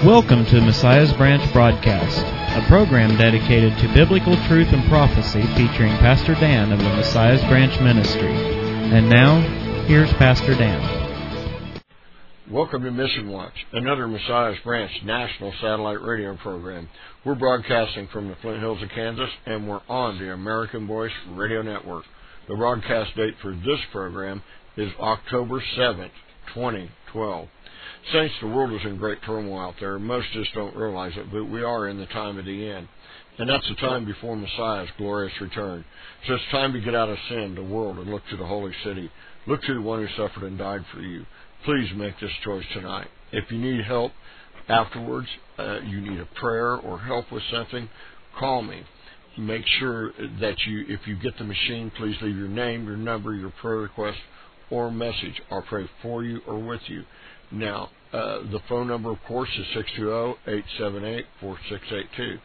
Welcome to Messiah's Branch Broadcast, a program dedicated to biblical truth and prophecy featuring Pastor Dan of the Messiah's Branch Ministry. And now, here's Pastor Dan. Welcome to Mission Watch, another Messiah's Branch national satellite radio program. We're broadcasting from the Flint Hills of Kansas, and we're on the American Voice Radio Network. The broadcast date for this program is October 7th, 2012. Saints, the world is in great turmoil out there. Most just don't realize it, but we are in the time of the end. And that's the time before Messiah's glorious return. So it's time to get out of sin, the world, and look to the holy city. Look to the one who suffered and died for you. Please make this choice tonight. If you need help afterwards, you need a prayer or help with something, call me. Make sure that if you get the machine, please leave your name, your number, your prayer request, or message. I'll pray for you or with you. Now, the phone number, of course, is 620-878-4682.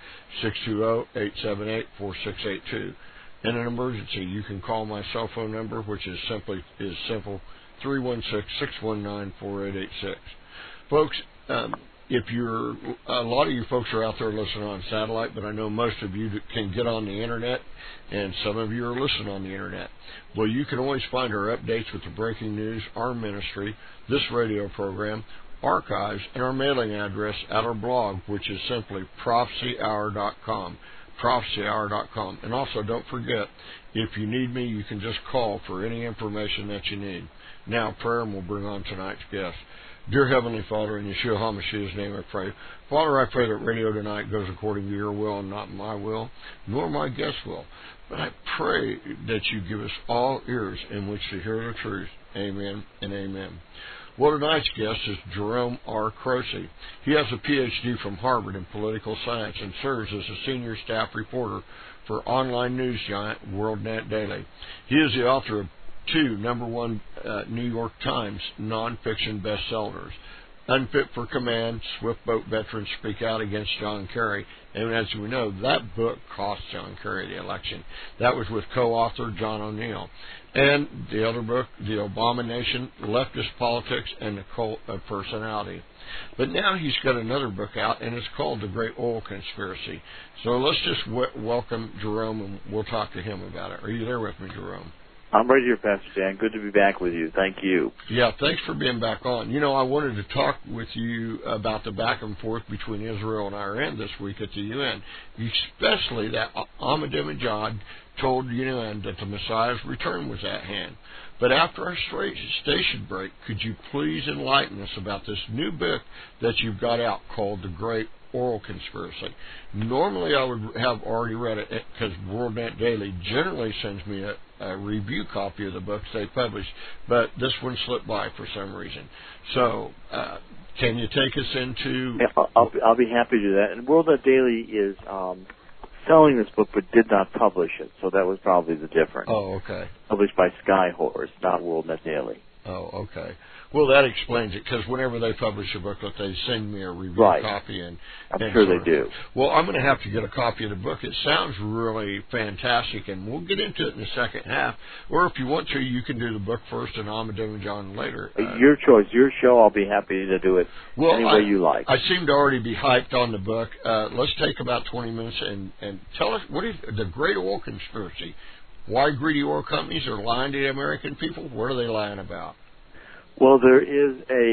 620-878-4682. In an emergency, you can call my cell phone number, which is simple 316-619-4886. Folks, if you're a lot of you folks are out there listening on satellite, but I know most of you can get on the internet, and some of you are listening on the internet. Well, you can always find our updates with the breaking news, our ministry, this radio program, archives, and our mailing address at our blog, which is simply prophecyhour.com. prophecyhour.com. And also, don't forget, if you need me, you can just call for any information that you need. Now, prayer, and we'll bring on tonight's guest. Dear Heavenly Father, in Yeshua HaMashiach's name I pray. Father, I pray that radio tonight goes according to your will and not my will, nor my guest will. But I pray that you give us all ears in which to hear the truth. Amen and amen. Well, tonight's guest is Jerome R. Croce. He has a Ph.D. from Harvard in political science and serves as a senior staff reporter for online news giant WorldNet Daily. He is the author of two #1 New York Times nonfiction bestsellers, Unfit for Command, Swift Boat Veterans Speak Out Against John Kerry. And as we know, that book cost John Kerry the election. That was with co-author John O'Neill. And the other book, The Obama Nation, Leftist Politics and the Cult of Personality. But now he's got another book out, and it's called The Great Oil Conspiracy. So let's just welcome Jerome, and we'll talk to him about it. Are you there with me, Jerome? I'm right here, Pastor Dan. Good to be back with you. Thank you. Yeah, thanks for being back on. You know, I wanted to talk with you about the back and forth between Israel and Iran this week at the UN, especially that Ahmadinejad told the UN that the Messiah's return was at hand. But after our station break, could you please enlighten us about this new book that you've got out called The Great Oil Conspiracy? Normally I would have already read it because WorldNet Daily generally sends me a review copy of the books they publish, but this one slipped by for some reason. So can you take us into... Yeah, I'll be happy to do that. And WorldNet Daily is selling this book but did not publish it, so that was probably the difference. Oh, okay. Published by Skyhorse, not WorldNet Daily. Oh, okay. Well, that explains it, because whenever they publish a booklet, they send me a review copy. I'm sure they do. Well, I'm going to have to get a copy of the book. It sounds really fantastic, and we'll get into it in the second half. Or if you want to, you can do the book first and Ahmadinejad later. Your choice. Your show, I'll be happy to do it any way you like. I seem to already be hyped on the book. Let's take about 20 minutes and tell us, what is the Great Oil Conspiracy? Why greedy oil companies are lying to the American people? What are they lying about? Well, there is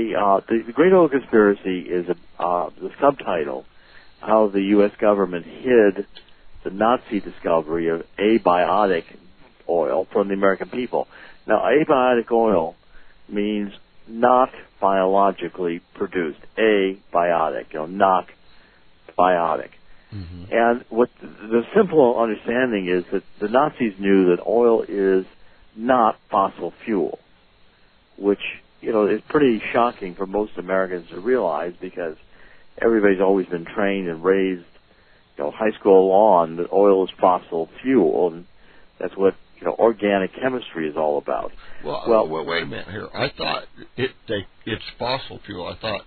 the Great Oil Conspiracy is the subtitle, how the U.S. government hid the Nazi discovery of abiotic oil from the American people. Now, abiotic oil means not biologically produced. Abiotic, not biotic. Mm-hmm. And what the simple understanding is that the Nazis knew that oil is not fossil fuel, which is pretty shocking for most Americans to realize, because everybody's always been trained and raised, high school on that oil is fossil fuel, and that's what organic chemistry is all about. Well, wait a minute here. I thought it's fossil fuel. I thought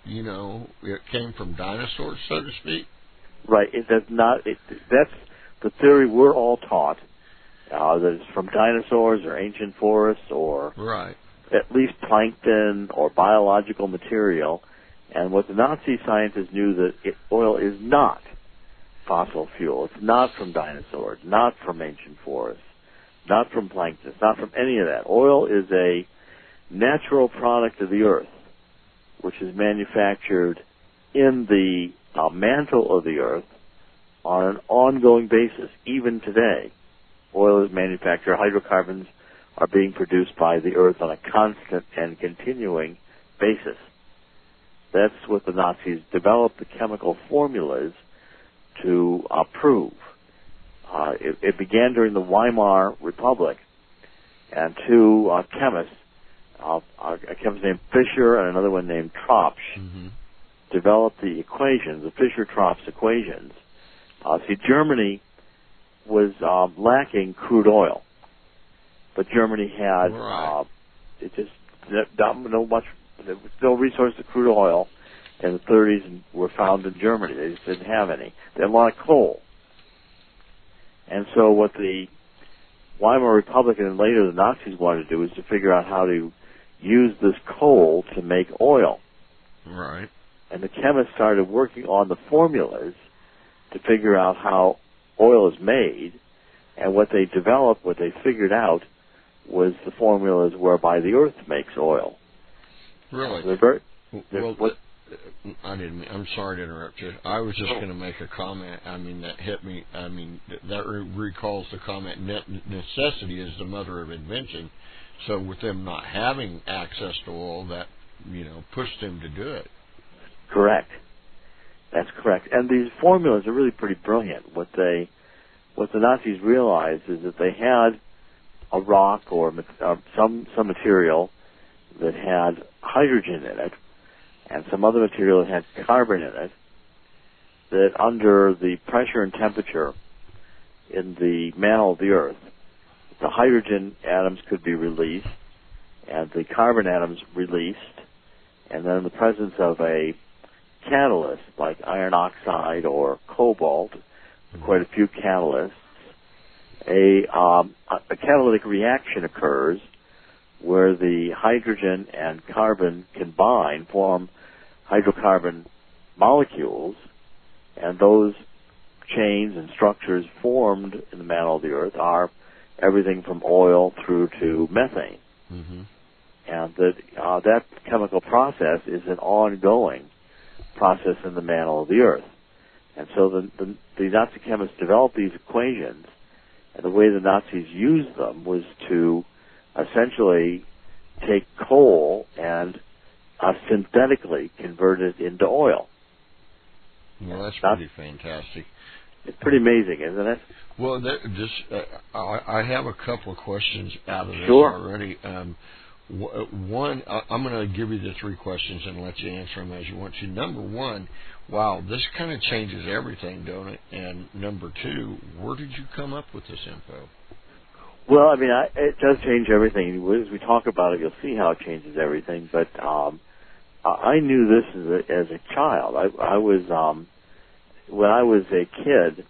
it came from dinosaurs, so to speak. Right. It does not. That's the theory we're all taught. That it's from dinosaurs or ancient forests or right. at least plankton or biological material, And what the Nazi scientists knew that oil is not fossil fuel. It's not from dinosaurs, not from ancient forests, not from plankton, not from any of that. Oil is a natural product of the earth, which is manufactured in the mantle of the earth on an ongoing basis. Even today, oil is manufactured. Hydrocarbons are being produced by the earth on a constant and continuing basis. That's what the Nazis developed the chemical formulas to prove. It began during the Weimar Republic, and two chemists, a chemist named Fischer and another one named Tropsch, developed the equations, the Fischer-Tropsch equations. Germany was lacking crude oil, but Germany had there was no resource to crude oil in the 30s and were found in Germany. They just didn't have any. They had a lot of coal. And so what the Weimar Republic and later the Nazis wanted to do was to figure out how to use this coal to make oil. Right. And the chemists started working on the formulas to figure out how oil is made, and what they developed, what they figured out, was the formulas whereby the earth makes oil. Really? I'm sorry to interrupt you. I was just going to make a comment. That hit me. That recalls the comment, necessity is the mother of invention. So with them not having access to oil, that, pushed them to do it. Correct. That's correct. And these formulas are really pretty brilliant. What the Nazis realized is that they had a rock or some material that had hydrogen in it, and some other material that had carbon in it, that under the pressure and temperature in the mantle of the earth, the hydrogen atoms could be released and the carbon atoms released, and then in the presence of a catalyst like iron oxide or cobalt, quite a few catalysts, a catalytic reaction occurs where the hydrogen and carbon combine, form hydrocarbon molecules, and those chains and structures formed in the mantle of the earth are everything from oil through to methane. Mm-hmm. And that chemical process is an ongoing process in the mantle of the earth. And so the Nazi chemists developed these equations, and the way the Nazis used them was to essentially take coal and synthetically convert it into oil. Well, that's pretty fantastic. It's pretty amazing, isn't it? Well, I have a couple of questions out of this already. One, I'm going to give you the three questions and let you answer them as you want to. Number one, wow, this kind of changes everything, don't it? And number two, where did you come up with this info? Well, it does change everything. As we talk about it, you'll see how it changes everything. But I knew this as a child. When I was a kid,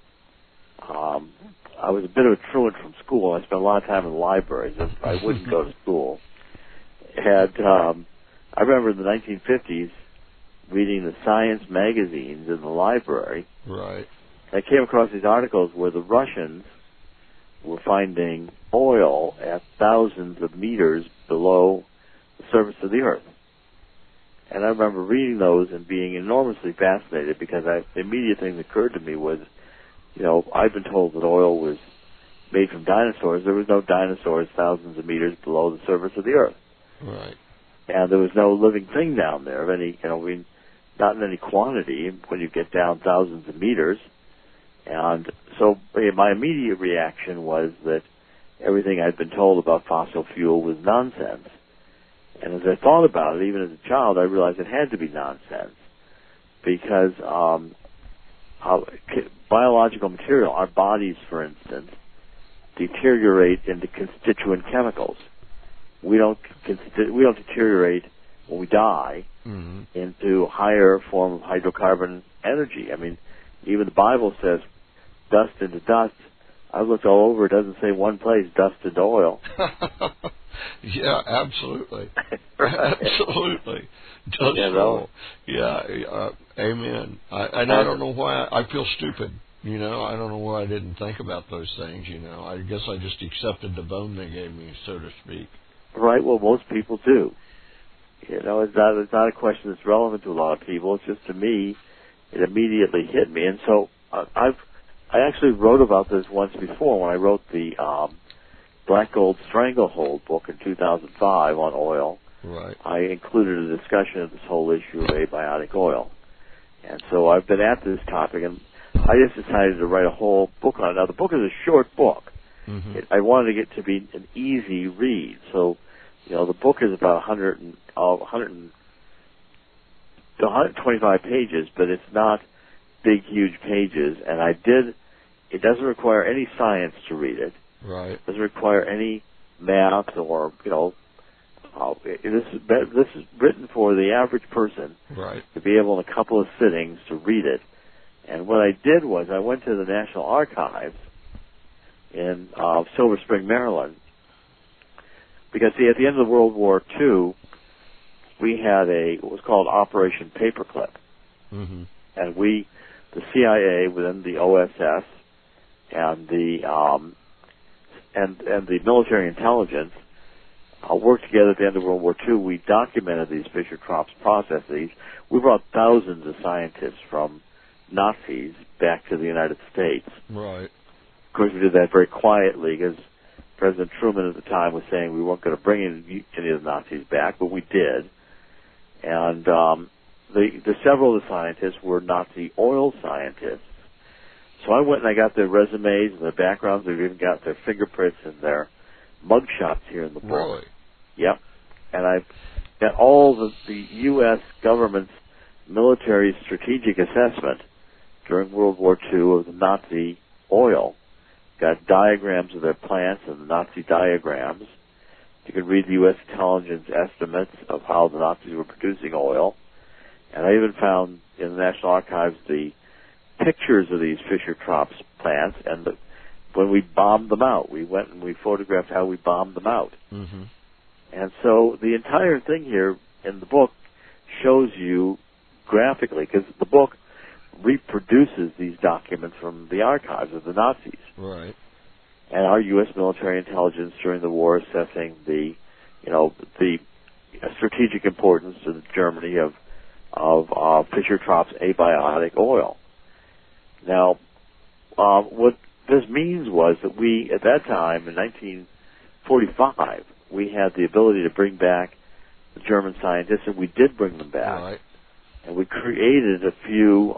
I was a bit of a truant from school. I spent a lot of time in the libraries. I wouldn't go to school. And I remember in the 1950s reading the science magazines in the library. Right. I came across these articles where the Russians were finding oil at thousands of meters below the surface of the earth. And I remember reading those and being enormously fascinated because the immediate thing that occurred to me was, I've been told that oil was made from dinosaurs. There was no dinosaurs thousands of meters below the surface of the earth. Right. And there was no living thing down there of any, not in any quantity when you get down thousands of meters. And so my immediate reaction was that everything I'd been told about fossil fuel was nonsense. And as I thought about it, even as a child, I realized it had to be nonsense because biological material, our bodies, for instance, deteriorate into constituent chemicals. We don't deteriorate when we die into higher form of hydrocarbon energy. Even the Bible says dust into dust. I've looked all over. It doesn't say one place, dust into oil. Yeah, absolutely. Right. Absolutely. Just amen. I don't know why I feel stupid. I don't know why I didn't think about those things. I guess I just accepted the bone they gave me, so to speak. Right. Well, most people do. It's not a question that's relevant to a lot of people. It's just, to me, it immediately hit me. And so I actually wrote about this once before when I wrote the Black Gold Stranglehold book in 2005 on oil. Right. I included a discussion of this whole issue of abiotic oil. And so I've been at this topic, and I just decided to write a whole book on it. Now, the book is a short book. Mm-hmm. I wanted to get to be an easy read. So, the book is about 125 pages, but it's not big, huge pages. And it doesn't require any science to read it. Right. It doesn't require any math or, this is written for the average person, right, to be able in a couple of sittings to read it. And what I did was I went to the National Archives in Silver Spring, Maryland, because, at the end of World War II, we had what was called Operation Paperclip. Mm-hmm. And the CIA within the OSS and the military intelligence worked together at the end of World War II. We documented these Fischer-Tropsch processes. We brought thousands of scientists from Nazis back to the United States. Right. Of course, we did that very quietly because President Truman at the time was saying we weren't going to bring any of the Nazis back, but we did. And several of the scientists were Nazi oil scientists. So I went and I got their resumes and their backgrounds. They've even got their fingerprints and their mugshots here in the book. Really? Yep. And I got all the U.S. government's military strategic assessment during World War II of the Nazi oil. Got diagrams of their plants and the Nazi diagrams. You can read the U.S. intelligence estimates of how the Nazis were producing oil. And I even found in the National Archives the pictures of these Fischer-Tropsch plants, and when we bombed them out. We went and we photographed how we bombed them out. Mm-hmm. And so the entire thing here in the book shows you graphically, because the book reproduces these documents from the archives of the Nazis. Right. And our U.S. military intelligence during the war assessing the strategic importance to Germany of Fischer-Tropsch abiotic oil. Now, what this means was that we, at that time, in 1945, we had the ability to bring back the German scientists, and we did bring them back. Right. And we created a few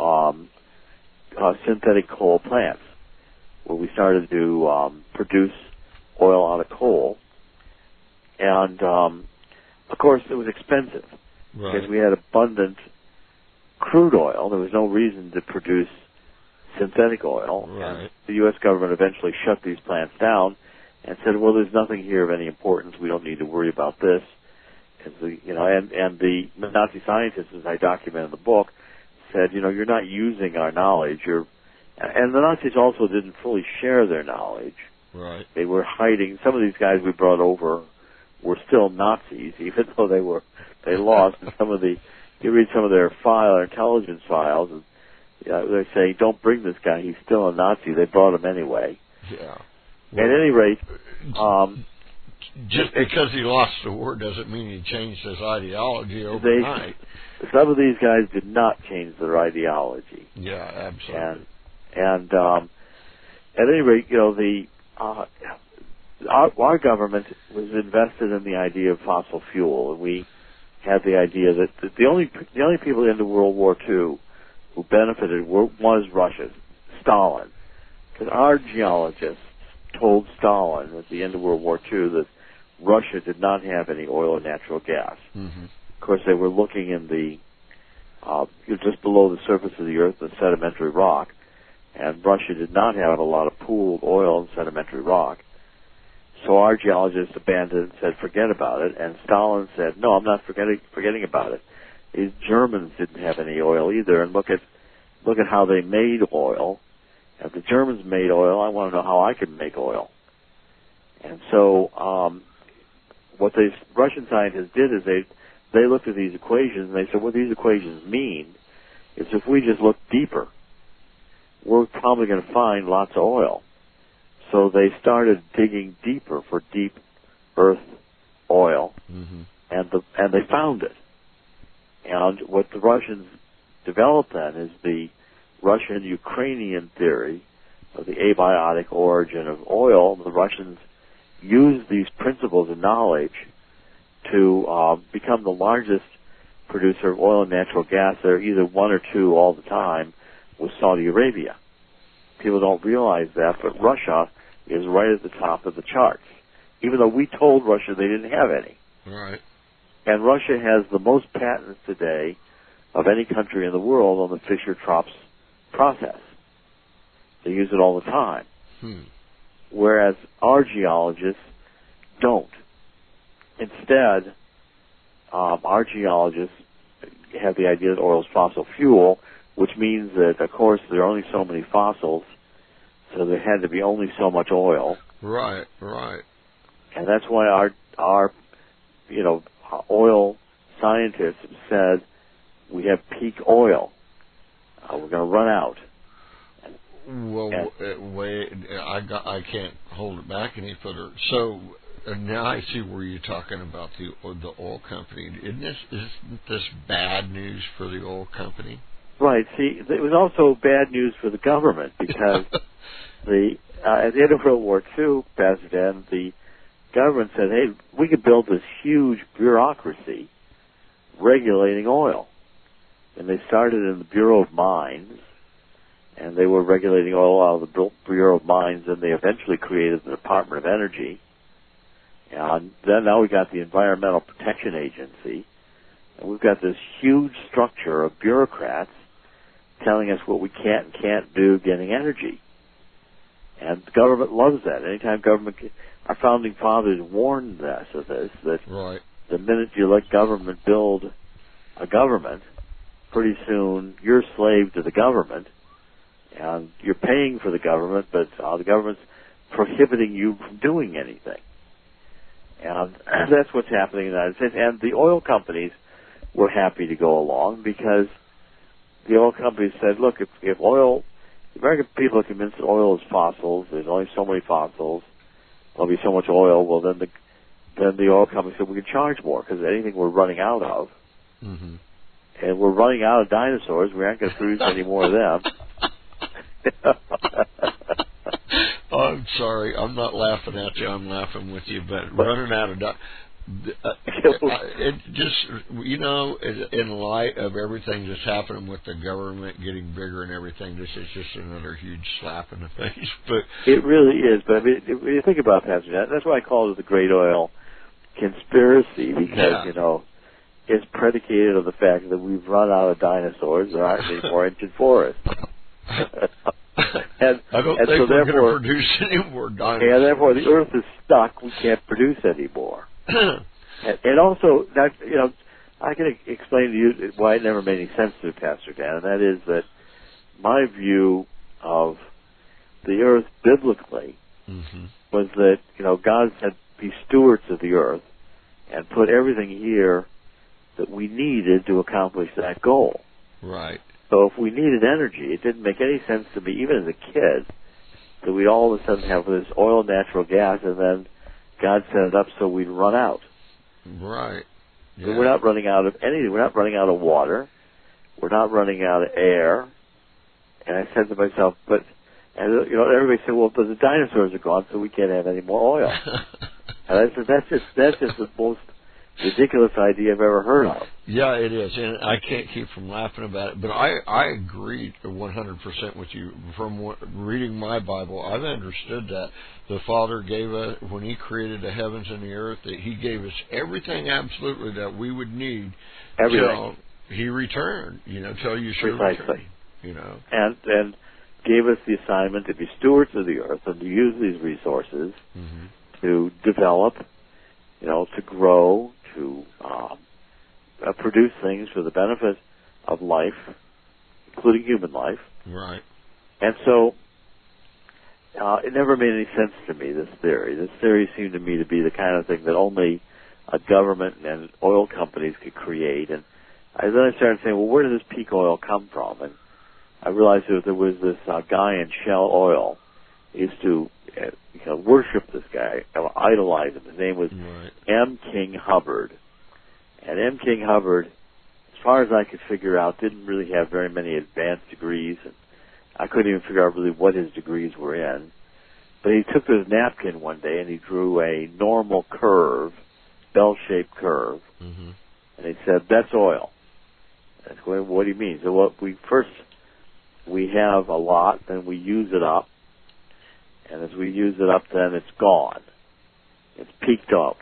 synthetic coal plants where we started to produce oil out of coal. And, of course, it was expensive. Right. Because we had abundant crude oil. There was no reason to produce synthetic oil. Right. And the U.S. government eventually shut these plants down and said, well, there's nothing here of any importance. We don't need to worry about this. And the Nazi scientists, as I document in the book, said, you're not using our knowledge. And the Nazis also didn't fully share their knowledge. Right. They were hiding. Some of these guys we brought over were still Nazis, even though they lost. And you read some of their intelligence files, and they say, don't bring this guy. He's still a Nazi. They brought him anyway. Yeah. Well, at any rate, just because he lost the war doesn't mean he changed his ideology overnight. Some of these guys did not change their ideology. Yeah, absolutely. And at any rate, our government was invested in the idea of fossil fuel, and we had the idea that the only people in the World War II who benefited was Russia, Stalin, because our geologists told Stalin at the end of World War II that Russia did not have any oil or natural gas. Mm-hmm. Of course, they were looking in just below the surface of the earth, the sedimentary rock, and Russia did not have a lot of pooled oil and sedimentary rock. So our geologists abandoned it and said, forget about it. And Stalin said, no, I'm not forgetting about it. These Germans didn't have any oil either, and look at how they made oil. If the Germans made oil, I want to know how I can make oil. And so what the Russian scientists did is they looked at these equations and they said, what these equations mean is if we just look deeper, we're probably going to find lots of oil. So they started digging deeper for deep earth oil, and they found it. And what the Russians developed then is the Russian-Ukrainian theory of the abiotic origin of oil. The Russians used these principles and knowledge to become the largest producer of oil and natural gas. They're either one or two all the time with Saudi Arabia. People don't realize that, but Russia is right at the top of the charts, even though we told Russia they didn't have any. Right. And Russia has the most patents today of any country in the world on the Fischer-Tropsch process. They use it all the time. Whereas our geologists don't. Instead, our geologists have the idea that oil is fossil fuel, which means that, of course, there are only so many fossils, so there had to be only so much oil. Right, right. And that's why our oil scientists have said we have peak oil. We're going to run out. Well, wait, I can't hold it back any further. So now I see where you're talking about the oil company. Isn't this bad news for the oil company? Right. See, it was also bad news for the government because at the end of World War II, Pastor Dan, the government said, hey, we could build this huge bureaucracy regulating oil. And they started in the Bureau of Mines, and they were regulating oil out of the Bureau of Mines, and they eventually created the Department of Energy. And then now we got the Environmental Protection Agency, and we've got this huge structure of bureaucrats telling us what we can and can't do getting energy. And the government loves that. Anytime government, our founding fathers warned us of this, that right. The minute you let government build a government, pretty soon you're a slave to the government, and you're paying for the government, but the government's prohibiting you from doing anything. And that's what's happening in the United States. And the oil companies were happy to go along because the oil companies said, look, if the American people are convinced that oil is fossils, there's only so many fossils, there'll be so much oil, well, then the oil company said we can charge more because anything we're running out of, and we're running out of dinosaurs, we aren't going to produce any more of them. Oh, I'm sorry. I'm not laughing at you. I'm laughing with you. But running out of it just, in light of everything that's happening with the government getting bigger and everything, this is just another huge slap in the face. But it really is. But I mean, when you think about that, that's why I call it the Great Oil Conspiracy, because it's predicated on the fact that we've run out of dinosaurs. There aren't any more ancient forests. I don't think so we're going to produce any more dinosaurs. And therefore, the Earth is stuck. We can't produce anymore. and also, I can explain to you why it never made any sense to Pastor Dan, and that is that my view of the Earth biblically was that, God said, be stewards of the Earth and put everything here that we needed to accomplish that goal. Right. So if we needed energy, it didn't make any sense to me, even as a kid, that we'd all of a sudden have this oil and natural gas, and then God set it up so we'd run out. Right. Yeah. So we're not running out of anything. We're not running out of water. We're not running out of air. And I said to myself, everybody said, well, but the dinosaurs are gone, so we can't have any more oil. And I said, that's just the most ridiculous idea I've ever heard of. Yeah, it is, and I can't keep from laughing about it. But I agree 100% with you. From reading my Bible, I've understood that the Father gave us, when He created the heavens and the earth, that He gave us everything absolutely that we would need till He returned. Till you should return. And gave us the assignment to be stewards of the earth and to use these resources to develop, to grow, to produce things for the benefit of life, including human life. Right. And so it never made any sense to me, this theory. This theory seemed to me to be the kind of thing that only a government and oil companies could create. And then I started saying, well, where did this peak oil come from? And I realized that there was this guy in Shell Oil. I used to worship this guy, idolize him. His name was M. King Hubbard. And M. King Hubbard, as far as I could figure out, didn't really have very many advanced degrees, and I couldn't even figure out really what his degrees were in. But he took this napkin one day and he drew a normal curve, bell-shaped curve, and he said, "That's oil." I said, "Well, what do you mean?" So we have a lot, then we use it up, and as we use it up, then it's gone. It's peaked out.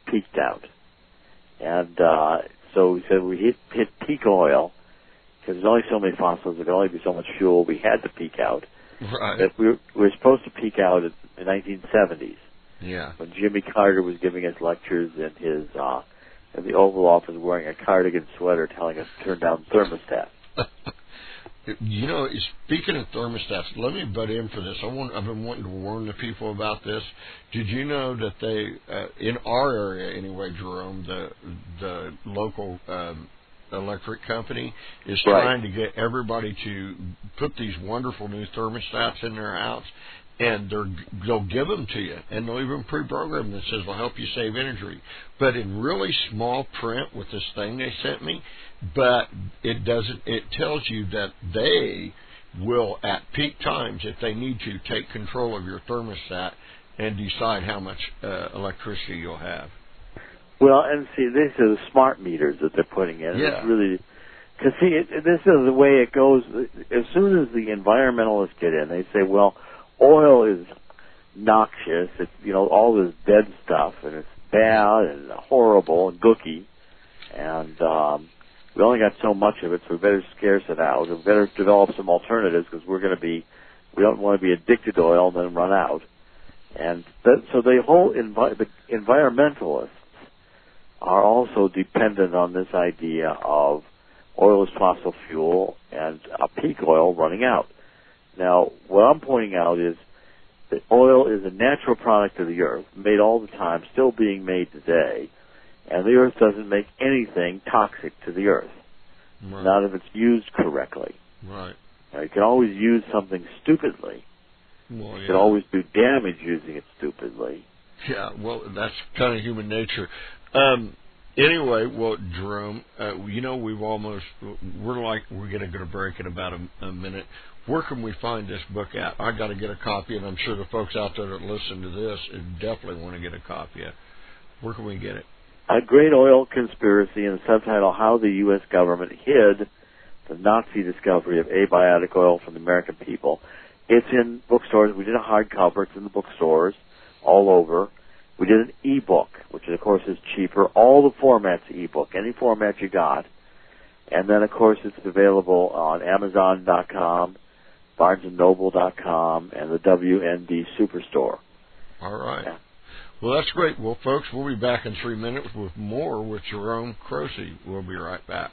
And so we said we hit peak oil, because there's only so many fossils, there can only be so much fuel. We had to peak out. Right. That we were supposed to peak out in the 1970s. Yeah. When Jimmy Carter was giving us lectures in his in the Oval Office wearing a cardigan sweater telling us to turn down thermostats. You know, speaking of thermostats, let me butt in for this. I've been wanting to warn the people about this. Did you know that they, in our area anyway, Jerome, the local electric company is trying to get everybody to put these wonderful new thermostats in their house, and they'll give them to you, and they'll even pre-program that says will help you save energy. But in really small print with this thing they sent me, but it doesn't. It tells you that they will, at peak times, if they need to, take control of your thermostat and decide how much electricity you'll have. Well, and see, these are the smart meters that they're putting in. Yeah. It's really, because see, this is the way it goes. As soon as the environmentalists get in, they say, well, oil is noxious. It's, all this dead stuff, and it's bad and horrible and gooky, and we only got so much of it, so we better scarce it out. We better develop some alternatives, because we don't want to be addicted to oil and then run out. And so the whole the environmentalists are also dependent on this idea of oil as fossil fuel and a peak oil running out. Now, what I'm pointing out is that oil is a natural product of the earth, made all the time, still being made today, and the earth doesn't make anything toxic to the earth, not if it's used correctly. Right. Now, you can always use something stupidly. Well, You can always do damage using it stupidly. Yeah, well, that's kind of human nature. Anyway, well, Jerome, we're going to go to break in about a minute. Where can we find this book at? I got to get a copy, and I'm sure the folks out there that listen to this definitely want to get a copy. Where can we get it? A Great Oil Conspiracy, and the subtitle, How the U.S. Government Hid the Nazi Discovery of Abiotic Oil from the American People. It's in bookstores. We did a hardcover. It's in the bookstores all over. We did an e-book, which, of course, is cheaper. All the formats e-book, any format you got. And then, of course, it's available on Amazon.com, BarnesandNoble.com, and the WND Superstore. All right. Yeah. Well, that's great. Well, folks, we'll be back in 3 minutes with more with Jerome Croce. We'll be right back.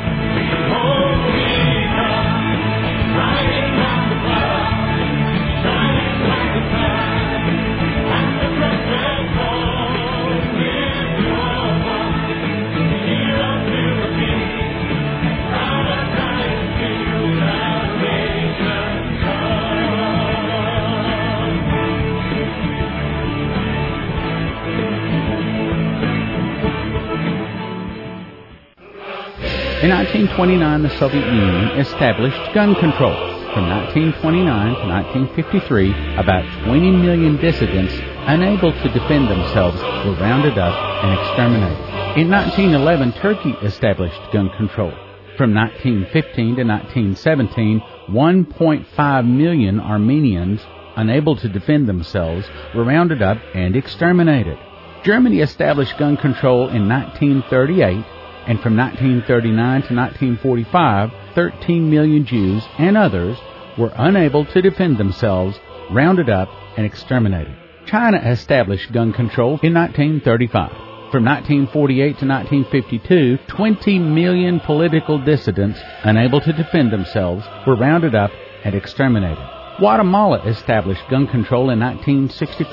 In 1929, the Soviet Union established gun control. From 1929 to 1953, about 20 million dissidents unable to defend themselves were rounded up and exterminated. In 1911, Turkey established gun control. From 1915 to 1917, 1.5 million Armenians unable to defend themselves were rounded up and exterminated. Germany established gun control in 1938, and from 1939 to 1945, 13 million Jews and others were unable to defend themselves, rounded up, and exterminated. China established gun control in 1935. From 1948 to 1952, 20 million political dissidents unable to defend themselves were rounded up and exterminated. Guatemala established gun control in 1964.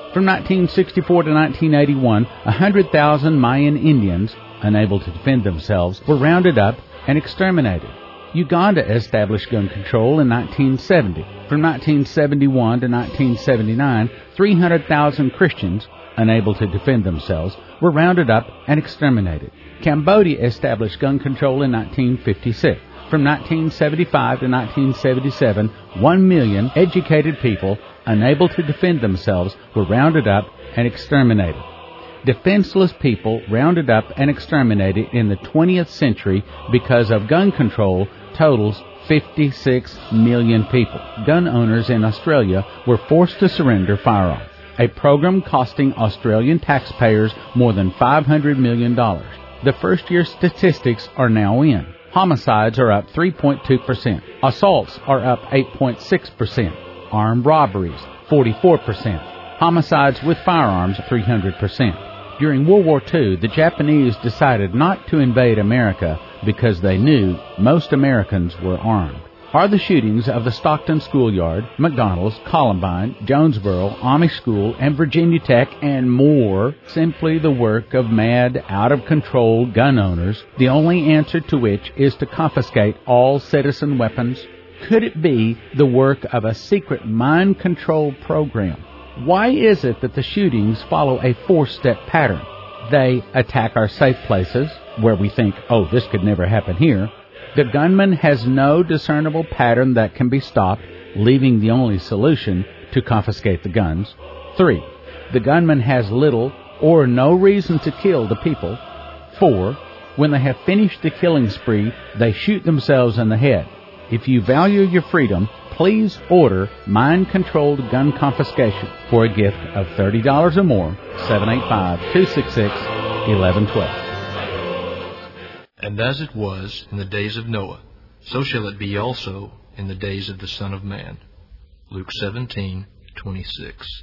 From 1964 to 1981, 100,000 Mayan Indians, unable to defend themselves, were rounded up and exterminated. Uganda established gun control in 1970. From 1971 to 1979, 300,000 Christians, unable to defend themselves, were rounded up and exterminated. Cambodia established gun control in 1956. From 1975 to 1977, 1 million educated people, unable to defend themselves, were rounded up and exterminated. Defenseless people rounded up and exterminated in the 20th century because of gun control totals 56 million people. Gun owners in Australia were forced to surrender firearms, a program costing Australian taxpayers more than $500 million. The first-year statistics are now in. Homicides are up 3.2%. Assaults are up 8.6%. Armed robberies, 44%. Homicides with firearms, 300%. During World War II, the Japanese decided not to invade America because they knew most Americans were armed. Are the shootings of the Stockton Schoolyard, McDonald's, Columbine, Jonesboro, Amish School, and Virginia Tech, and more, simply the work of mad, out-of-control gun owners, the only answer to which is to confiscate all citizen weapons? Could it be the work of a secret mind control program? Why is it that the shootings follow a four-step pattern? They attack our safe places, where we think, oh, this could never happen here. The gunman has no discernible pattern that can be stopped, leaving the only solution to confiscate the guns. 3. The gunman has little or no reason to kill the people. 4. When they have finished the killing spree, they shoot themselves in the head. If you value your freedom, please order Mind-Controlled Gun Confiscation for a gift of $30 or more, 785-266-1112. And as it was in the days of Noah, so shall it be also in the days of the Son of Man. Luke 17:26.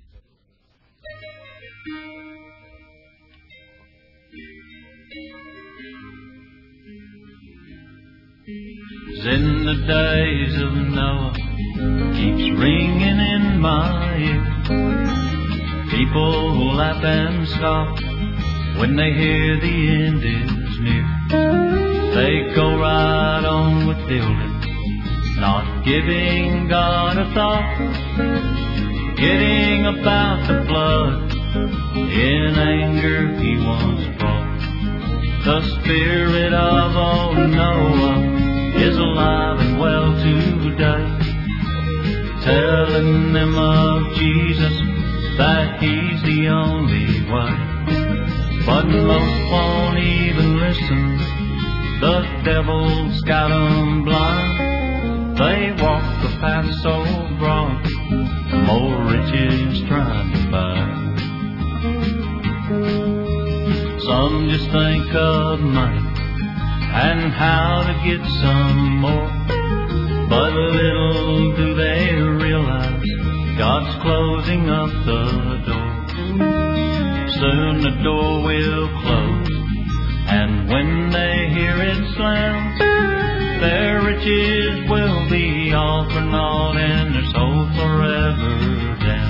In the days of Noah keeps ringing in my ear. People laugh and scoff when they hear the end is near. They go right on with building, not giving God a thought, forgetting about the flood in anger he once brought. The spirit of old Noah is alive and well today, telling them of Jesus, that he's the only way. But most won't even listen, the devil's got 'em blind. They walk the path so broad, more riches trying to buy. Some just think of money and how to get some more, but little do they realize God's closing up the door. Soon the door will close, and when they hear it slam, their riches will be all for naught and their soul forever down.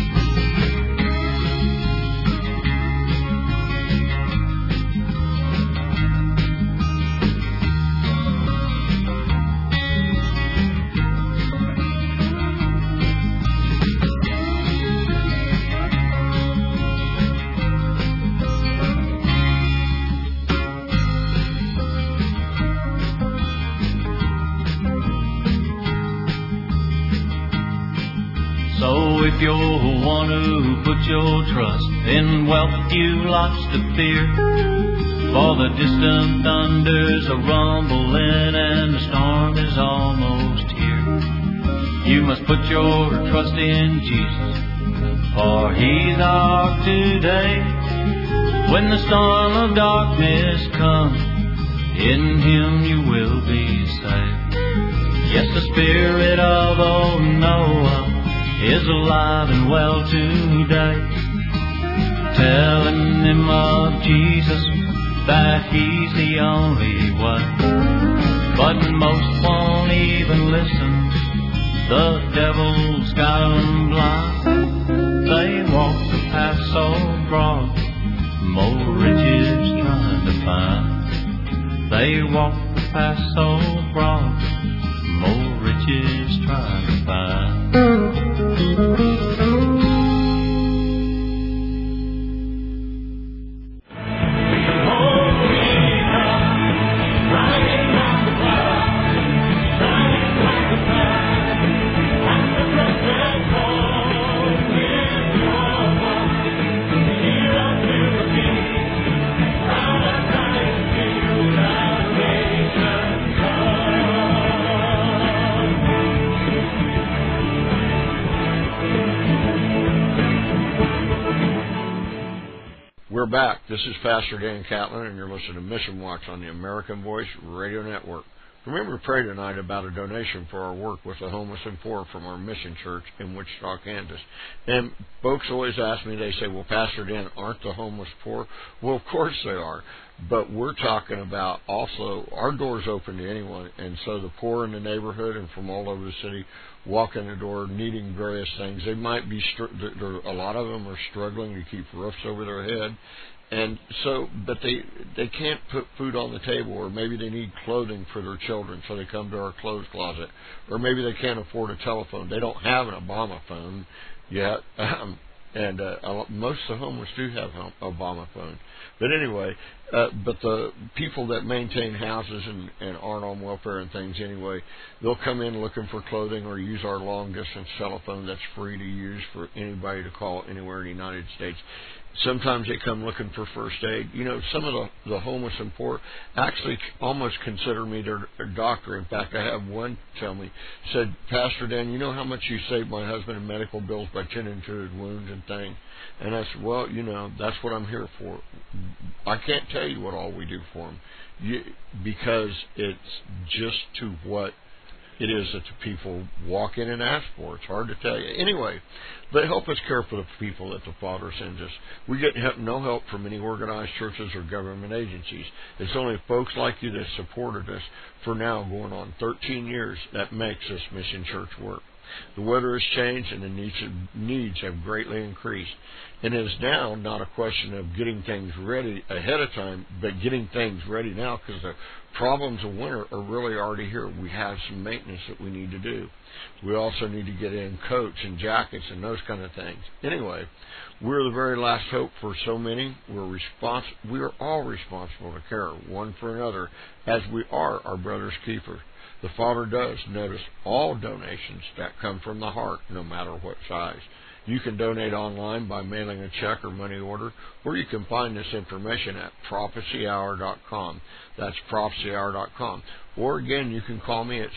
If you'll want to put your trust in wealth, you lots to fear. For the distant thunders are rumbling and the storm is almost here. You must put your trust in Jesus, for he's our ark today. When the storm of darkness comes, in him you will be saved. Yes, the spirit of old Noah is alive and well today, telling them of Jesus, that he's the only way. But most won't even listen, the devil's got 'em blind. They walk the path so broad, more riches trying to find. They walk the path so broad, more riches trying to find. We're back. This is Pastor Dan Catlin, and you're listening to Mission Watch on the American Voice Radio Network. Remember to pray tonight about a donation for our work with the homeless and poor from our mission church in Wichita, Kansas. And folks always ask me, they say, well, Pastor Dan, aren't the homeless poor? Well, of course they are. But we're talking about also our doors open to anyone. And so the poor in the neighborhood and from all over the city walk in the door needing various things. They might be, a lot of them are struggling to keep roofs over their head. And so, but they can't put food on the table, or maybe they need clothing for their children, so they come to our clothes closet. Or maybe they can't afford a telephone. They don't have an Obama phone yet. And most of the homeless do have Obama phones. But anyway, but the people that maintain houses and aren't on welfare and things anyway, they'll come in looking for clothing or use our long-distance telephone that's free to use for anybody to call anywhere in the United States. Sometimes they come looking for first aid. You know, some of the homeless and poor actually almost consider me their doctor. In fact, I have one tell me, said, Pastor Dan, you know how much you saved my husband in medical bills by tending to his wounds and things? And I said, well, you know, that's what I'm here for. I can't tell you what all we do for him because it's just to what it is that the people walk in and ask for. It's hard to tell you. Anyway, but help us care for the people that the Father sends us. We get no help from any organized churches or government agencies. It's only folks like you that supported us for now going on 13 years that makes this mission church work. The weather has changed and the needs have greatly increased. And it is now not a question of getting things ready ahead of time, but getting things ready now because the problems of winter are really already here. We have some maintenance that we need to do. We also need to get in coats and jackets and those kind of things. Anyway, we're the very last hope for so many. We are all responsible to care one for another as we are our brother's keeper. The Father does notice all donations that come from the heart, no matter what size. You can donate online by mailing a check or money order, or you can find this information at prophecyhour.com. That's prophecyhour.com. Or again, you can call me at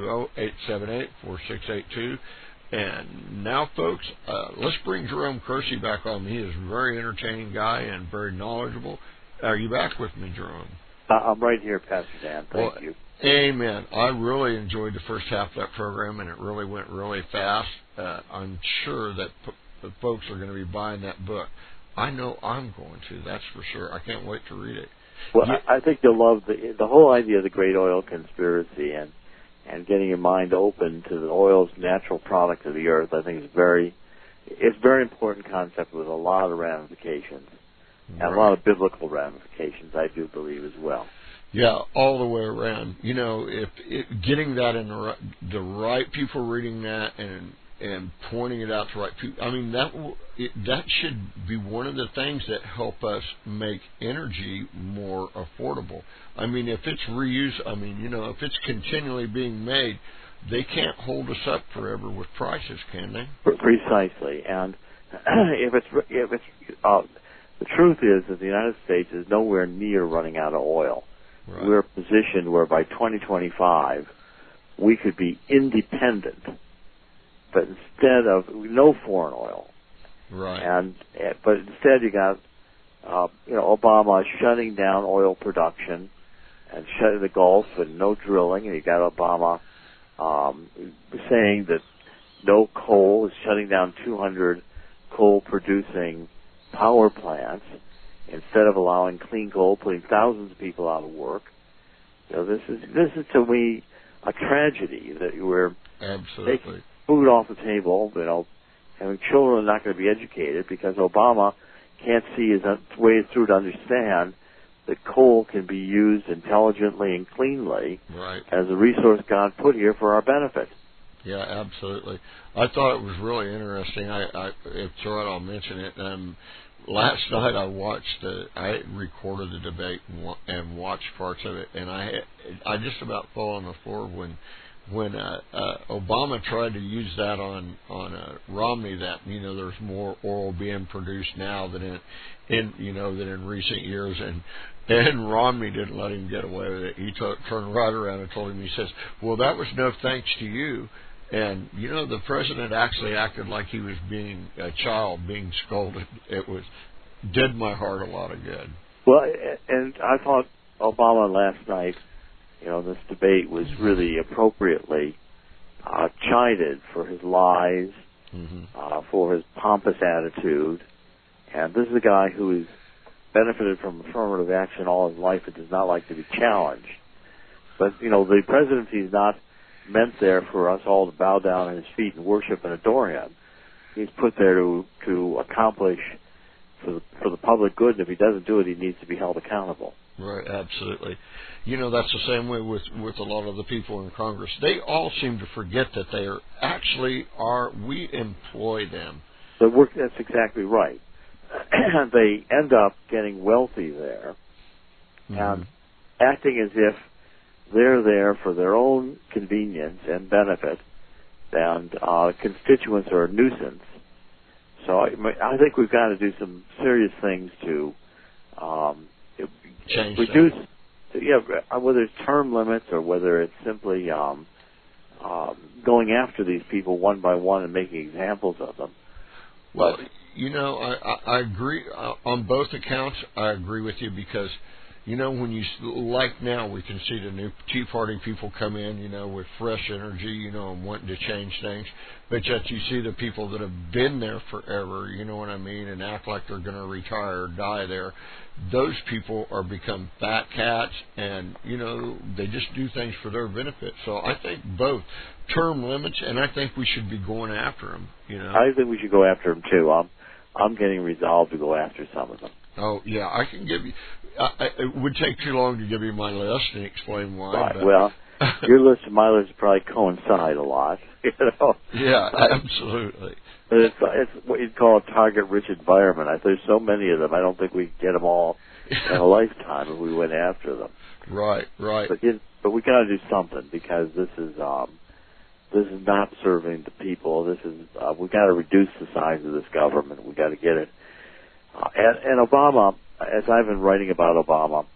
620-878-4682. And now, folks, let's bring Jerome Kersey back on. He is a very entertaining guy and very knowledgeable. Are you back with me, Jerome? I'm right here, Pastor Dan. Thank you. Amen. I really enjoyed the first half of that program, and it really went really fast. I'm sure that the folks are going to be buying that book. I know I'm going to, that's for sure. I can't wait to read it. Well, I think you'll love the whole idea of the great oil conspiracy and getting your mind open to the oil's natural product of the earth. I think it's a very important concept with a lot of ramifications, and a lot of biblical ramifications, I do believe, as well. Yeah, all the way around. You know, if getting that in the right people reading that and pointing it out to right people, I mean, that should be one of the things that help us make energy more affordable. I mean, if it's reused, if it's continually being made, they can't hold us up forever with prices, can they? Precisely. And if it's the truth is that the United States is nowhere near running out of oil. Right. We're positioned where by 2025 we could be independent, but instead of no foreign oil. Right. But instead you got Obama shutting down oil production and shutting the Gulf and no drilling, and you got Obama saying that no coal, is shutting down 200 coal producing power plants instead of allowing clean coal, putting thousands of people out of work. This is to me a tragedy that we're absolutely taking food off the table, having children are not going to be educated because Obama can't see his way through to understand that coal can be used intelligently and cleanly as a resource God put here for our benefit. Yeah, absolutely. I thought it was really interesting. If it's all right, I'll mention it. Last night I recorded the debate and watched parts of it, and I just about fell on the floor when Obama tried to use that on Romney, that there's more oil being produced now than in recent years, and Romney didn't let him get away with it. He turned right around and told him, he says, well, that was no thanks to you. And, the president actually acted like he was being a child being scolded. Did my heart a lot of good. Well, and I thought Obama last night, this debate was really appropriately chided for his lies, for his pompous attitude. And this is a guy who has benefited from affirmative action all his life and does not like to be challenged. But, the presidency is not meant there for us all to bow down at his feet and worship and adore him. He's put there to accomplish for the public good, and if he doesn't do it, he needs to be held accountable. Right, absolutely. That's the same way with a lot of the people in Congress. They all seem to forget that they we employ them. That's exactly right. They end up getting wealthy there and acting as if they're there for their own convenience and benefit, and constituents are a nuisance. So I think we've got to do some serious things to reduce, whether it's term limits or whether it's simply going after these people one by one and making examples of them. Well, I agree on both accounts. I agree with you because, when like now, we can see the new Tea Party people come in, with fresh energy, and wanting to change things. But yet you see the people that have been there forever, you know what I mean, and act like they're going to retire or die there. Those people are become fat cats, and, they just do things for their benefit. So I think both term limits, and I think we should be going after them, I think we should go after them, too. I'm getting resolved to go after some of them. Oh, yeah, I can give you... it would take too long to give you my list and explain why. Right, well, your list and my list probably coincide a lot, Yeah, absolutely. It's what you'd call a target-rich environment. There's so many of them, I don't think we could get them all in a lifetime if we went after them. Right. But we got to do something because this is not serving the people. We got to reduce the size of this government. We got to get it. And Obama, as I've been writing about Obama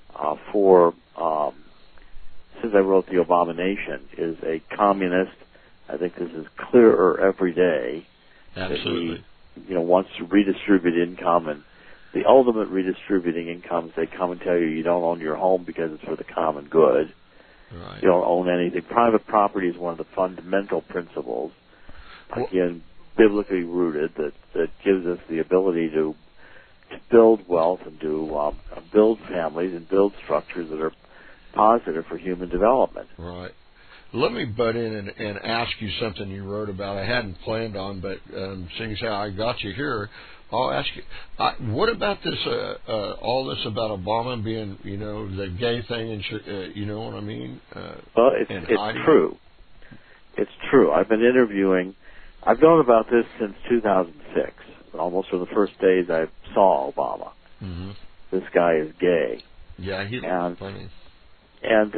since I wrote The Abomination, is a communist. I think this is clearer every day. Absolutely. That he, wants to redistribute income, and the ultimate redistributing income is they come and tell you don't own your home because it's for the common good. Right. You don't own anything. Private property is one of the fundamental principles, again, biblically rooted, that gives us the ability to build wealth and to build families and build structures that are positive for human development. Right. Let me butt in and ask you something you wrote about. I hadn't planned on, but seeing as how I got you here, I'll ask you, what about this, all this about Obama being, the gay thing, and you know what I mean? Well, it's true. It's true. I've been interviewing. I've known about this since 2006, almost from the first days I saw Obama. Mm-hmm. This guy is gay. Yeah, he's funny. And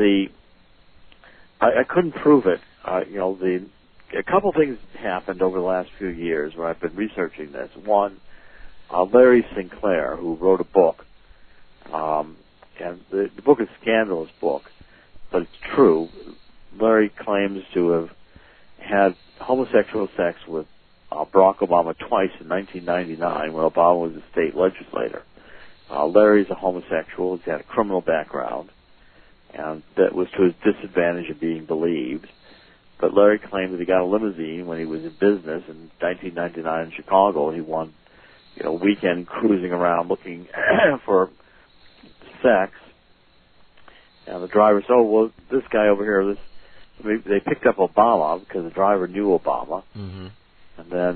I couldn't prove it. A couple things happened over the last few years where I've been researching this. One, Larry Sinclair, who wrote a book, and the book is a scandalous book, but it's true. Larry claims to have had homosexual sex with Barack Obama twice in 1999 when Obama was a state legislator. Larry's a homosexual. He's had a criminal background, and that was to his disadvantage of being believed. But Larry claimed that he got a limousine when he was in business in 1999 in Chicago. He won, weekend cruising around looking for sex. And the driver said, this guy over here, they picked up Obama because the driver knew Obama. Mm-hmm. And then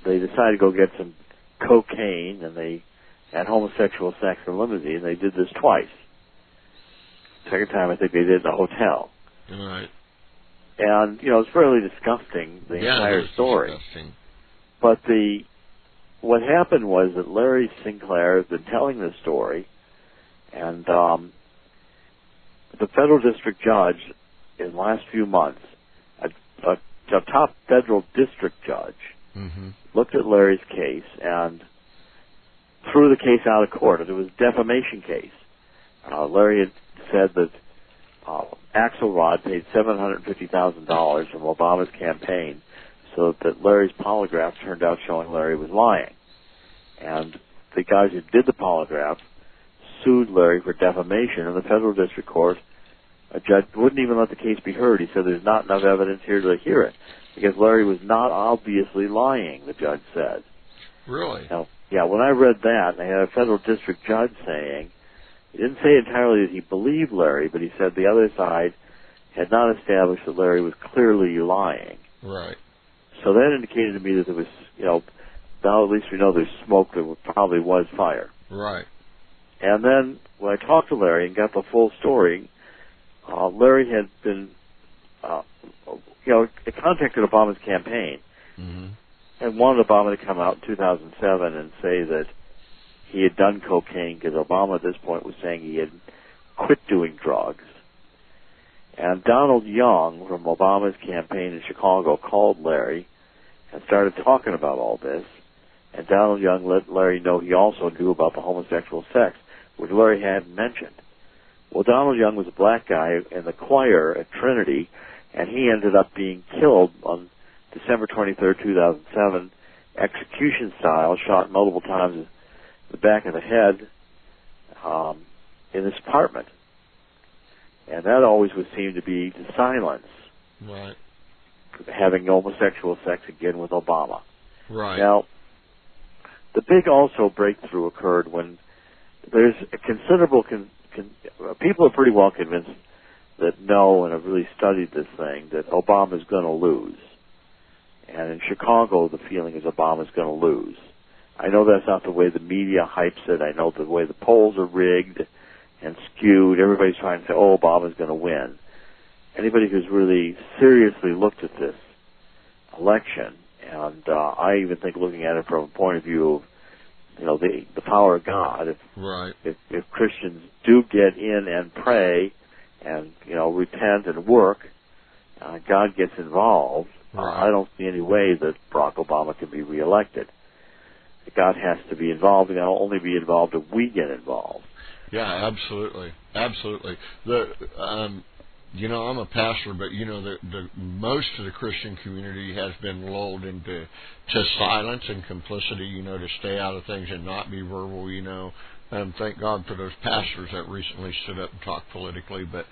they decided to go get some cocaine, and they had homosexual sex in a limousine. They did this twice. Second time, I think they did in a hotel. Right. And, it's fairly disgusting, the entire story. Disgusting. But what happened was that Larry Sinclair has been telling this story, and the federal district judge in the last few months, a top federal district judge, looked at Larry's case and threw the case out of court. It was a defamation case. Larry had said that Axelrod paid $750,000 from Obama's campaign so that Larry's polygraph turned out showing Larry was lying. And the guys who did the polygraph sued Larry for defamation, and the federal district court, a judge wouldn't even let the case be heard. He said there's not enough evidence here to hear it, because Larry was not obviously lying, the judge said. Really? Now, yeah, when I read that, they had a federal district judge saying, he didn't say entirely that he believed Larry, but he said the other side had not established that Larry was clearly lying. Right. So that indicated to me that there was, now at least we know there's smoke, there probably was fire. Right. And then when I talked to Larry and got the full story, Larry had been, contacted Obama's campaign and wanted Obama to come out in 2007 and say that he had done cocaine, because Obama at this point was saying he had quit doing drugs. And Donald Young from Obama's campaign in Chicago called Larry and started talking about all this. And Donald Young let Larry know he also knew about the homosexual sex, which Larry hadn't mentioned. Well, Donald Young was a black guy in the choir at Trinity, and he ended up being killed on December 23rd, 2007, execution style, shot multiple times in the back of the head in his apartment. And that always was seen to be to silence having homosexual sex again with Obama. Right. Now, the big also breakthrough occurred when there's a considerable people are pretty well convinced that know and have really studied this thing that Obama's going to lose. And in Chicago, the feeling is Obama's going to lose. I know that's not the way the media hypes it. I know the way the polls are rigged and skewed. Everybody's trying to say, Obama's going to win. Anybody who's really seriously looked at this election, and I even think looking at it from a point of view of, the power of God, if Christians do get in and pray and, repent and work, God gets involved, I don't see any way that Barack Obama can be reelected. God has to be involved, and he'll only be involved if we get involved. Yeah, absolutely. Absolutely. I'm a pastor, but the most of the Christian community has been lulled into silence and complicity, to stay out of things and not be verbal, And thank God for those pastors that recently stood up and talked politically. But,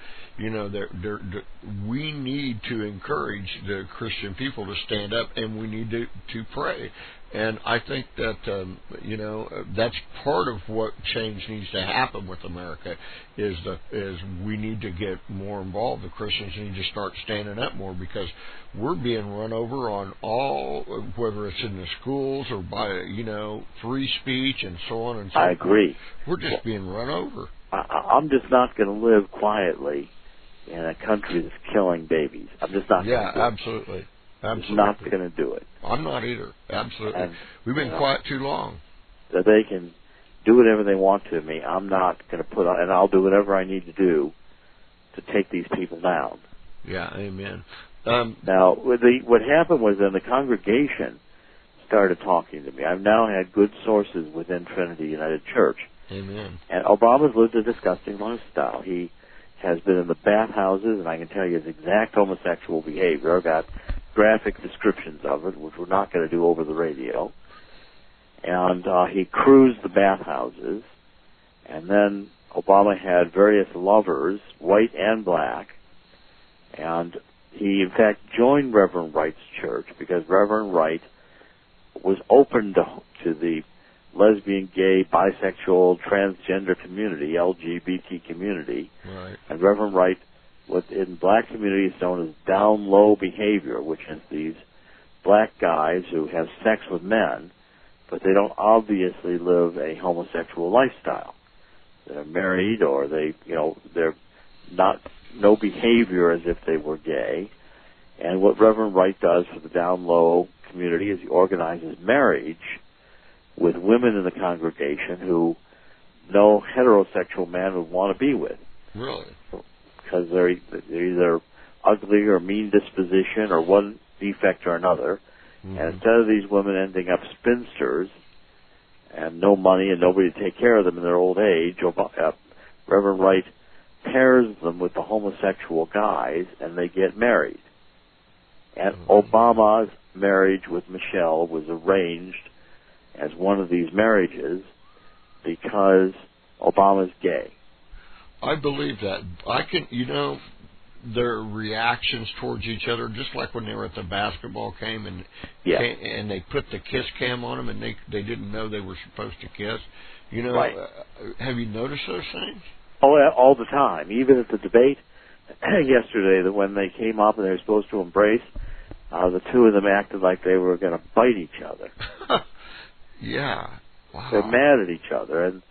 we need to encourage the Christian people to stand up, and we need to pray. And I think that, that's part of what change needs to happen with America is we need to get more involved. The Christians need to start standing up more, because we're being run over on all, whether it's in the schools or by, free speech and so on and so forth. I agree. We're just being run over. I'm just not going to live quietly in a country that's killing babies. I'm just not going to do it. Yeah, absolutely. Absolutely. I'm not going to do it. I'm not either. Absolutely. And, we've been quiet too long. That they can do whatever they want to me. I'm not going to put on, and I'll do whatever I need to do to take these people down. Yeah, amen. Now, what happened was then the congregation started talking to me. I've now had good sources within Trinity United Church. Amen. And Obama's lived a disgusting lifestyle. He has been in the bathhouses, and I can tell you his exact homosexual behavior. I've got graphic descriptions of it, which we're not going to do over the radio. And he cruised the bathhouses, and then Obama had various lovers, white and black, and he, in fact, joined Reverend Wright's church because Reverend Wright was open to the lesbian, gay, bisexual, transgender community, LGBT community. Right. And Reverend Wright, what in black community is known as down low behavior, which is these black guys who have sex with men, but they don't obviously live a homosexual lifestyle. They're married, or they're no behavior as if they were gay. And what Reverend Wright does for the down low community is he organizes marriage with women in the congregation who no heterosexual man would want to be with. Really? Because they're either ugly or mean disposition or one defect or another. Mm-hmm. And instead of these women ending up spinsters and no money and nobody to take care of them in their old age, Reverend Wright pairs them with the homosexual guys and they get married. And Obama's marriage with Michelle was arranged as one of these marriages because Obama's gay. I believe that. Their reactions towards each other, just like when they were at the basketball game and they put the kiss cam on them and they didn't know they were supposed to kiss. Right. Have you noticed those things? Oh, all the time. Even at the debate yesterday, that when they came up and they were supposed to embrace, the two of them acted like they were going to bite each other. Yeah. Wow. They're mad at each other, and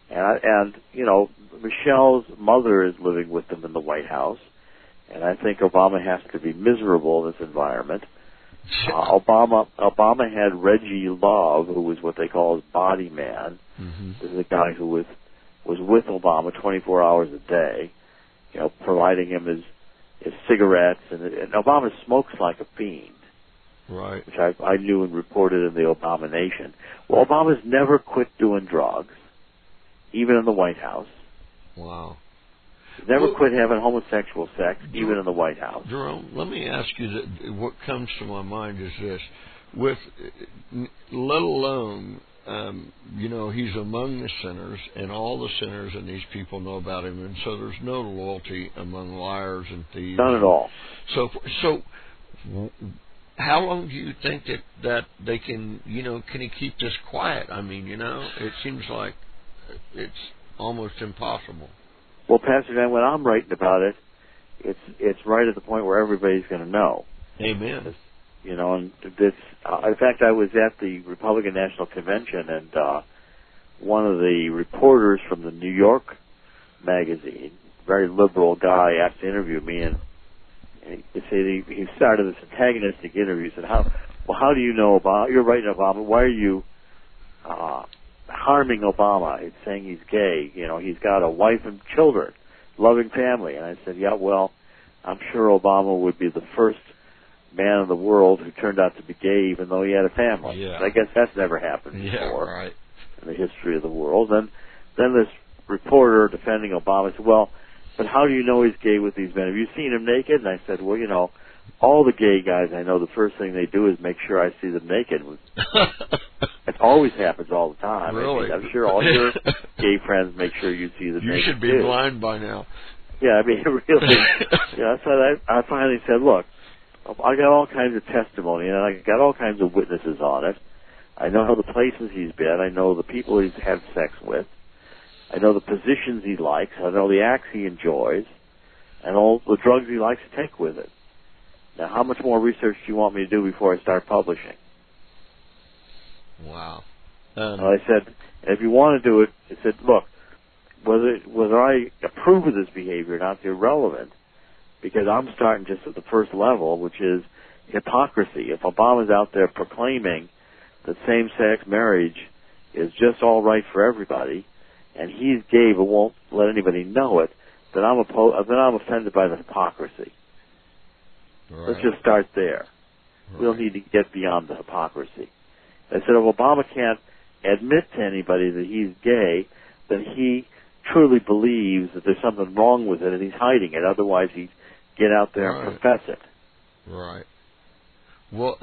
Michelle's mother is living with them in the White House, and I think Obama has to be miserable in this environment. Obama had Reggie Love, who was what they call his body man. Mm-hmm. This is a guy who was with Obama 24 hours a day, providing him his cigarettes, and Obama smokes like a fiend. Right. Which I knew and reported in the Obama Nation. Well, Obama's never quit doing drugs, even in the White House. Wow. He's never quit having homosexual sex, even in the White House. Jerome, let me ask you what comes to my mind is this. Let alone, he's among the sinners, and all the sinners and these people know about him, and so there's no loyalty among liars and thieves. None at all. So how long do you think that they can he keep this quiet? I mean, it seems like it's almost impossible. Well, Pastor Dan, when I'm writing about it, it's right at the point where everybody's going to know. Amen. And this. In fact, I was at the Republican National Convention, and one of the reporters from the New York magazine, very liberal guy, asked to interview me, and he started this antagonistic interview. He said, how do you know Obama? You're writing Obama. Why are you harming Obama? It's saying he's gay. He's got a wife and children, loving family. And I said, yeah, well, I'm sure Obama would be the first man in the world who turned out to be gay even though he had a family. Yeah. I guess that's never happened before right. in the history of the world. And then this reporter defending Obama said, well, but how do you know he's gay with these men? Have you seen him naked? And I said, well, all the gay guys I know, the first thing they do is make sure I see them naked. It always happens all the time. Really? I'm sure all your gay friends make sure you see them naked. You should be blind by now. Yeah, really. So I finally said, look, I got all kinds of testimony, and I got all kinds of witnesses on it. I know the places he's been. I know the people he's had sex with. I know the positions he likes. I know the acts he enjoys, and all the drugs he likes to take with it. Now, how much more research do you want me to do before I start publishing? Wow. I said, if you want to do it, I said, look, whether I approve of this behavior or not is irrelevant, because I'm starting just at the first level, which is hypocrisy. If Obama's out there proclaiming that same-sex marriage is just all right for everybody, and he's gay but won't let anybody know it, then I'm offended by the hypocrisy. Right. Let's just start there. Right. We don't need to get beyond the hypocrisy. I said, if Obama can't admit to anybody that he's gay, then he truly believes that there's something wrong with it and he's hiding it. Otherwise, he'd get out there and profess it. Right. Well,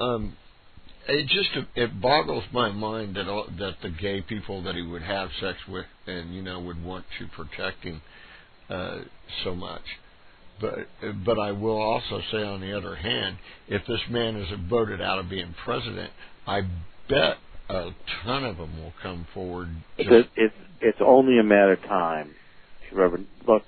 it boggles my mind that the gay people that he would have sex with and would want to protect him so much. But I will also say, on the other hand, if this man is voted out of being president, I bet a ton of them will come forward. It's only a matter of time, Reverend. Look,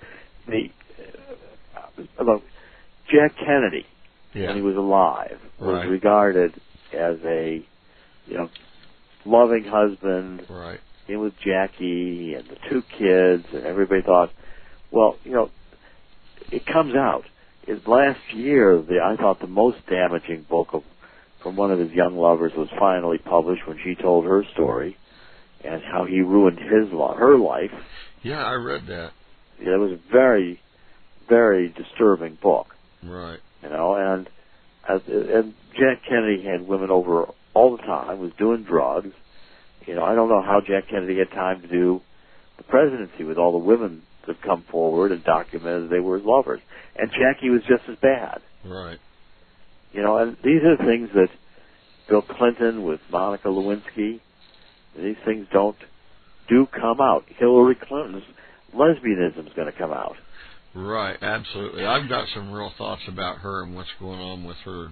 Jack Kennedy, when he was alive, was regarded as a, loving husband, right, with Jackie and the 2 kids, and everybody thought, well, it comes out. Last year, I thought the most damaging book from one of his young lovers was finally published when she told her story and how he ruined her life. Yeah, I read that. Yeah, it was a very, very disturbing book. Right. And Jack Kennedy had women over all the time, was doing drugs. I don't know how Jack Kennedy had time to do the presidency with all the women that come forward and documented they were his lovers. And Jackie was just as bad. Right. And these are things that Bill Clinton with Monica Lewinsky, these things do come out. Hillary Clinton's lesbianism is going to come out. Right, absolutely. I've got some real thoughts about her and what's going on with her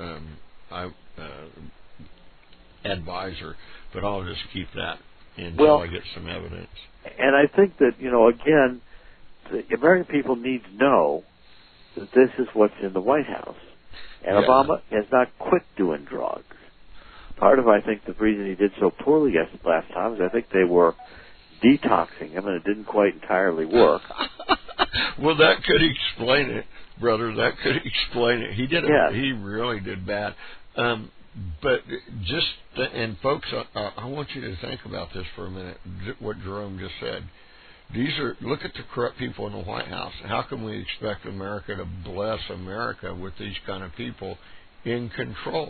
advisor, but I'll just keep that until I get some evidence. And I think that, again, the American people need to know that this is what's in the White House. And Obama has not quit doing drugs. Part of, I think, the reason he did so poorly last time is I think they were detoxing him, and it didn't quite entirely work. Well, that could explain it, brother. That could explain it. He did. Yes. He really did bad. But and folks, I want you to think about this for a minute. What Jerome just said. Look at the corrupt people in the White House. How can we expect America to bless America with these kind of people in control?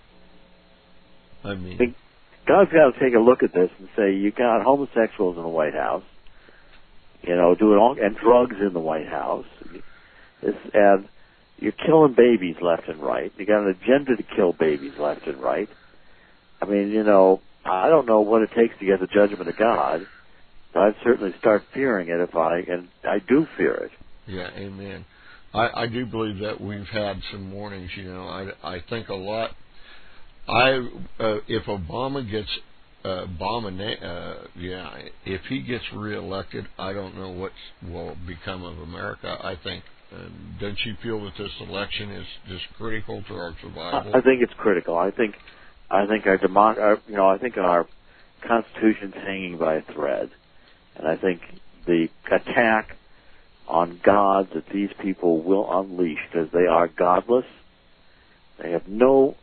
I mean, God's got to take a look at this and say, you got homosexuals in the White House, doing all, and drugs in the White House, and you're killing babies left and right. You got an agenda to kill babies left and right. I mean, I don't know what it takes to get the judgment of God. I'd certainly start fearing it and I do fear it. Yeah, amen. I do believe that we've had some warnings. I think a lot. If Obama gets if he gets reelected, I don't know what will become of America. I think. Don't you feel that this election is just critical to our survival? I think it's critical. I think our Constitution's hanging by a thread, and I think the attack on God that these people will unleash, because they are godless, they have no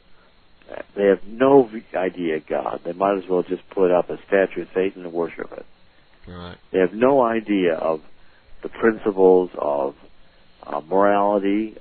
idea of God. They might as well just put up a statue of Satan and worship it. Right. They have no idea of the principles of morality.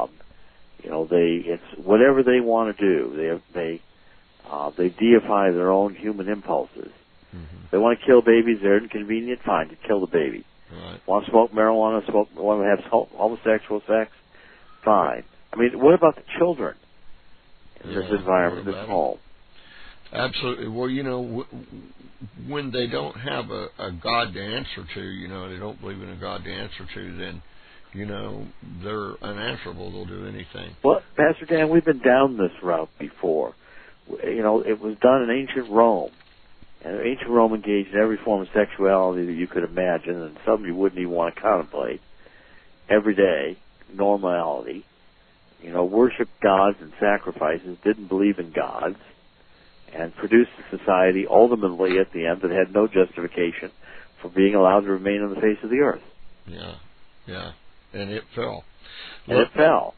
It's whatever they want to do. They deify their own human impulses. Mm-hmm. They want to kill babies. They're inconvenient. Fine, to kill the baby. Right. Want to smoke marijuana? Want to have homosexual sex? Fine. I mean, what about the children in this environment, this home? Absolutely. Well, when they don't have a God to answer to, they don't believe in a God to answer to, then, they're unanswerable. They'll do anything. Well, Pastor Dan, we've been down this route before. It was done in ancient Rome. And ancient Rome engaged in every form of sexuality that you could imagine, and some you wouldn't even want to contemplate. Every day, normality. Worshiped gods and sacrifices, didn't believe in gods, and produced a society ultimately at the end that had no justification for being allowed to remain on the face of the earth. Yeah. And it fell. And it fell.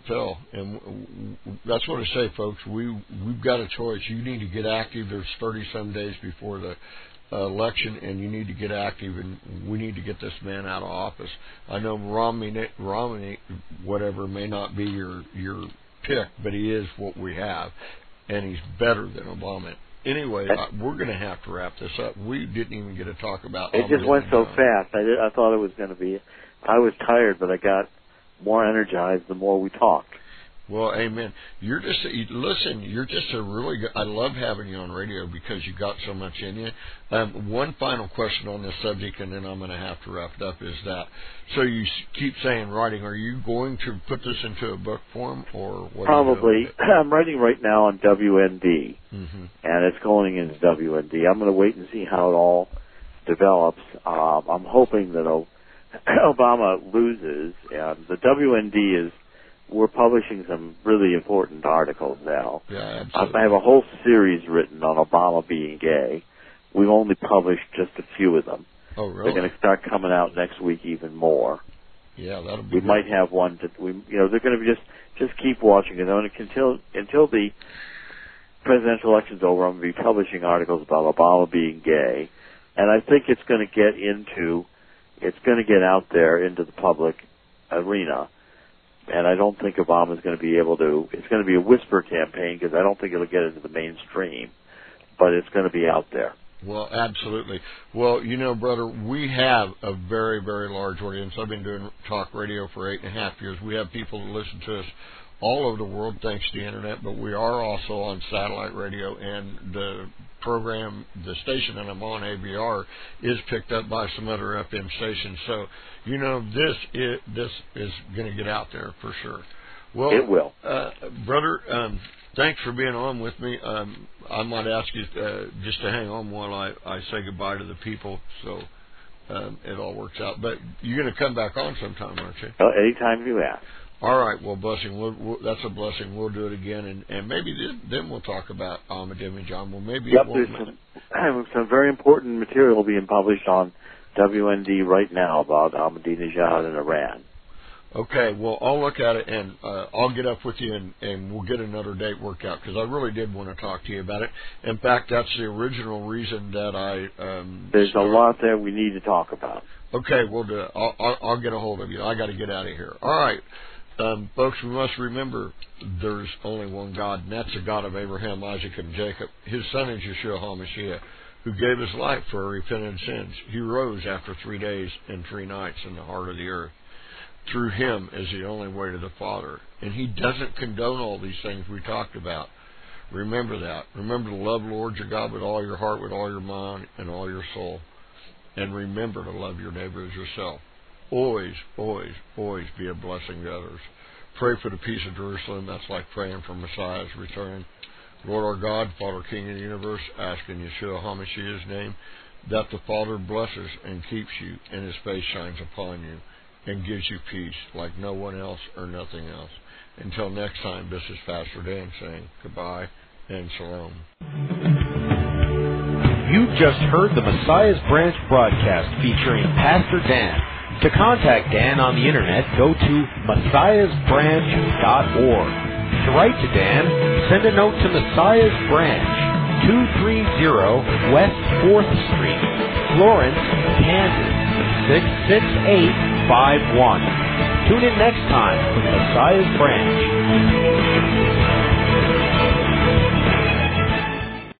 And that's what I say, folks. We've got a choice. You need to get active. There's 30-some days before the election, and you need to get active, and we need to get this man out of office. I know Romney, whatever, may not be your pick, but he is what we have, and he's better than Obama. Anyway, we're going to have to wrap this up. We didn't even get to talk about it. Just went so fast. I thought it was going to be. I was tired, but I got more energized the more we talked. Well, amen. You're just a really good, I love having you on radio because you got so much in you. One final question on this subject, and then I'm going to have to wrap it up, is that, so you keep saying writing, are you going to put this into a book form, or what? Probably. I'm writing right now on WND, mm-hmm. and it's going into WND. I'm going to wait and see how it all develops. I'm hoping that Obama loses, and the WND is we're publishing some really important articles now. Yeah, absolutely. I have a whole series written on Obama being gay. We've only published just a few of them. Oh, really? They're going to start coming out next week, even more. Yeah, that'll be. We might have one that they're going to just keep watching it. Until the presidential election's over, I'm going to be publishing articles about Obama being gay, and I think it's going to get out there into the public arena. And I don't think Obama's going to be able to. It's going to be a whisper campaign because I don't think it'll get into the mainstream, but it's going to be out there. Well, absolutely. Well, brother, we have a very, very large audience. I've been doing talk radio for 8.5 years. We have people who listen to us all over the world thanks to the Internet, but we are also on satellite radio, and the program, the station that I'm on, ABR, is picked up by some other FM stations. So, this is going to get out there for sure. Well, it will. Brother, thanks for being on with me. I might ask you just to hang on while I say goodbye to the people, so it all works out. But you're going to come back on sometime, aren't you? Anytime you ask. All right. Well, blessing. That's a blessing. We'll do it again, and maybe then we'll talk about Ahmadinejad. Well, maybe there's some very important material being published on WND right now about Ahmadinejad and Iran. Okay, well, I'll look at it, and I'll get up with you, and we'll get another date worked out, because I really did want to talk to you about it. In fact, that's the original reason that I... There's a lot there we need to talk about. Okay, we'll do it. I'll get a hold of you. I got to get out of here. All right. Folks, we must remember there's only one God, and that's the God of Abraham, Isaac, and Jacob. His son is Yeshua HaMashiach, who gave his life for our repentant sins. He rose after 3 days and 3 nights in the heart of the earth. Through him is the only way to the Father. And he doesn't condone all these things we talked about. Remember that. Remember to love the Lord your God with all your heart, with all your mind, and all your soul. And remember to love your neighbor as yourself. Always, always, always be a blessing to others. Pray for the peace of Jerusalem. That's like praying for Messiah's return. Lord our God, Father, King of the universe, ask in Yeshua HaMashiach's name that the Father blesses and keeps you, and his face shines upon you, and gives you peace like no one else or nothing else. Until next time, this is Pastor Dan saying goodbye and shalom. You've just heard the Messiah's Branch broadcast featuring Pastor Dan. To contact Dan on the Internet, go to messiahsbranch.org. To write to Dan, send a note to Messiah's Branch, 230 West 4th Street, Florence, Kansas, 66851. Tune in next time for Messiah's Branch.